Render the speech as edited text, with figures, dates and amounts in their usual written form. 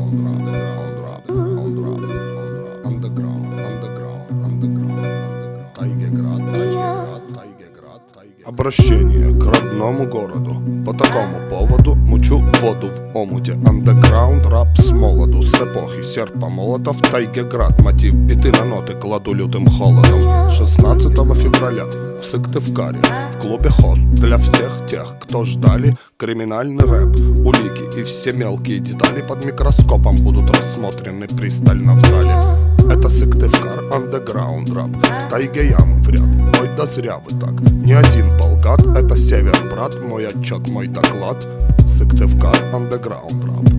Обращение к родному городу. По такому поводу мучу воду в омуте. Андеграунд, рап с молоду. С эпохи серпа молота в тайге град. Мотив биты на ноты кладу лютым холодом. 16 февраля в Сыктывкаре в клубе хост для всех тех, кто ждали криминальный рэп. Улики и все мелкие детали под микроскопом будут рассмотрены пристально в зале. Это Сыктывкар, андеграунд рап. В тайге ямы в ряд. Ой, да зря вы так. Не один полгад, это север, брат. Мой отчет, мой доклад. Сыктывкар, андеграунд рап.